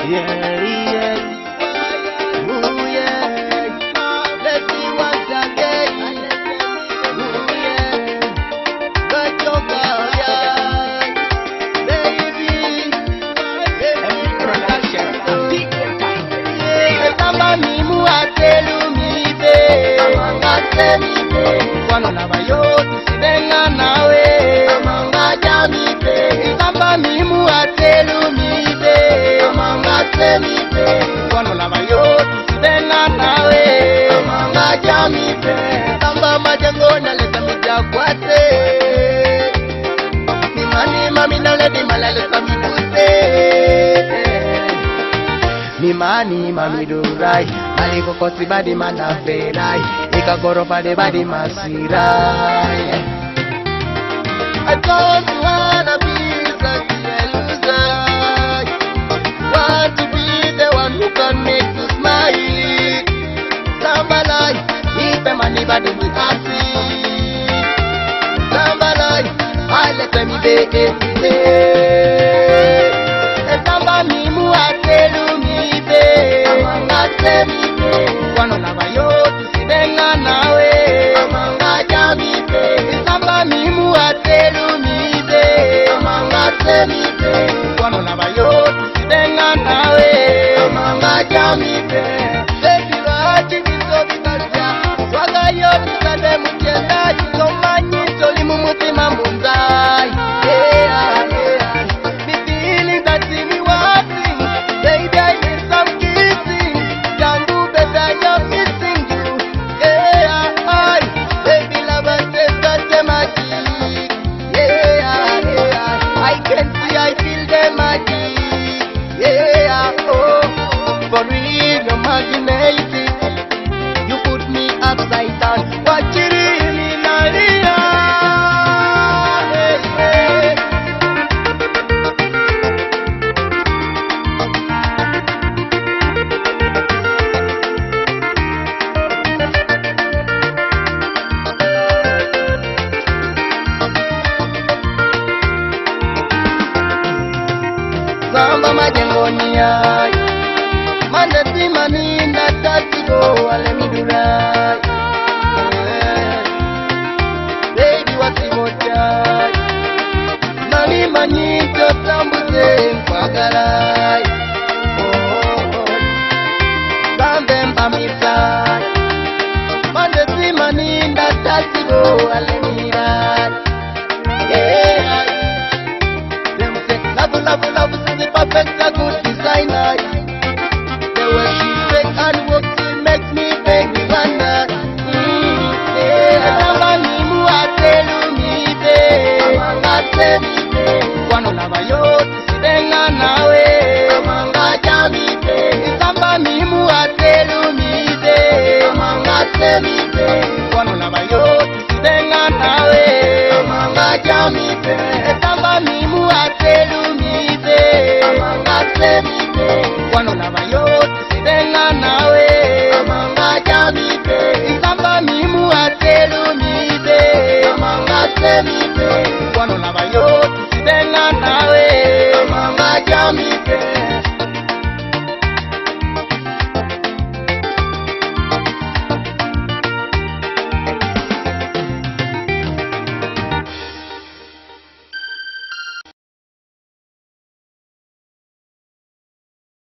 Yeah, yeah. Ooh, yeah. Let's see once again. Ooh, yeah. But your girl, yeah. Baby. Every production. Yeah. Samba mimu atelu mibe. Amanga temibe. Kwano nabayo tusibenga nawe. Amanga jamibe. Samba mimu atelu mibe. Amanga temibe. Kwano nabayo tusibenga nawe. Amanga jamibe. Samba majengo naleta mijakwate. Mimani mami naledi malalesa mibuse. Mimani mami durai. Aliko kosi badi manafelai. Ika gorofa de badi masirai. I don't wanna be such a loser. Want to be the one who can make you smile. Sambalai, nipe mani badi mi happy. Sambalai, I let me be. Samba mimu atelu mi be. Amanga temi be. Kwano nabayo tusibenga nawe. Amanga jami be. Samba mimu atelu mi be. Amanga temi be. Kwano nabayo tusibenga nawe. Amanga jami be. Baby wachi miso bitaja. Swaga yo bisade mutienda. Jisomanyi toli mumutima mbunzai. Yeah, yeah. Me feeling that see me wanting. Baby I need some kissing. Can't do better, you're missing you. Yeah, baby love and taste such a magic. Yeah, yeah. I can see, I feel the magic. Yeah, oh, for real, you're magnetic. You put me upside down. Watch it really, Nalia. Hey, hey. Samba majengoni ay. Mandeti maninda tatigo wale midurai. Baby wasimojai. Nani manyito tambuze mpagarai. Sambe mbamisai. Mandeti maninda tatigo wale mirai. Yeah. Them say, love, love, love, is the perfect, a good designer.